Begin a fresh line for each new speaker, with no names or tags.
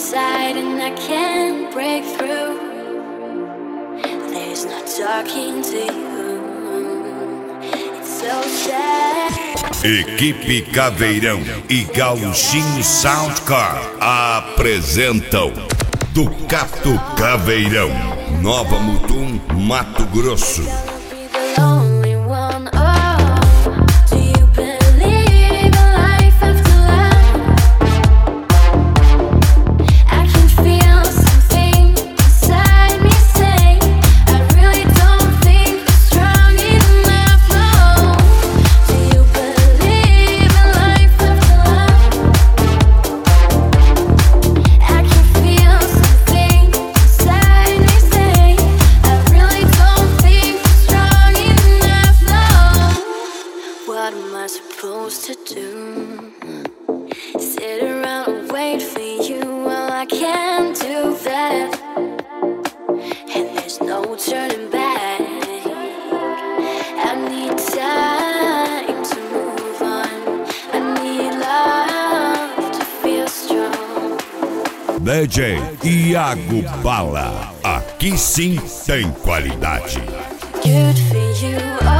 inside and I can't break through. There's no talking to you. It's so sad.
Equipe Caveirão e Gauchinho Soundcar apresentam Ducato Caveirão, Nova Mutum, Mato Grosso.
What am I supposed to do? Sit around and wait for you? Well, I can't do that. And there's no turning back. I need time to move on. I need love to feel strong.
DJ Iago Bala, aqui sim tem qualidade.
Good for you.